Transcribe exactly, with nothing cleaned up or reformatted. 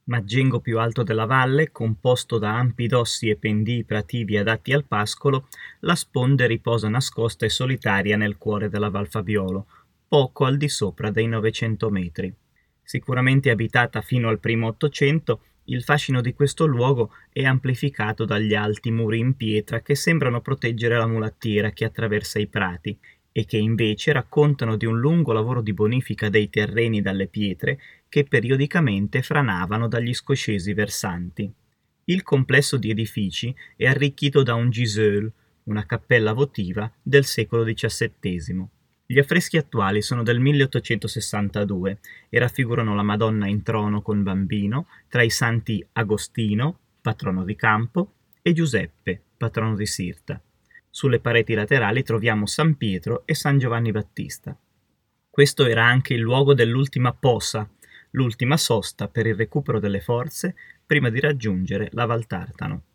Maggengo più alto della valle, composto da ampi dossi e pendii prativi adatti al pascolo, la sponde riposa nascosta e solitaria nel cuore della Val Fabiolo, poco al di sopra dei novecento metri. Sicuramente abitata fino al primo Ottocento, il fascino di questo luogo è amplificato dagli alti muri in pietra che sembrano proteggere la mulattiera che attraversa i prati e che invece raccontano di un lungo lavoro di bonifica dei terreni dalle pietre che periodicamente franavano dagli scoscesi versanti. Il complesso di edifici è arricchito da un giselle, una cappella votiva del secolo diciassettesimo. Gli affreschi attuali sono del milleottocentosessantadue e raffigurano la Madonna in trono con bambino tra i santi Agostino, patrono di campo, e Giuseppe, patrono di Sirta. Sulle pareti laterali troviamo San Pietro e San Giovanni Battista. Questo era anche il luogo dell'ultima posa, l'ultima sosta per il recupero delle forze prima di raggiungere la Val Tartano.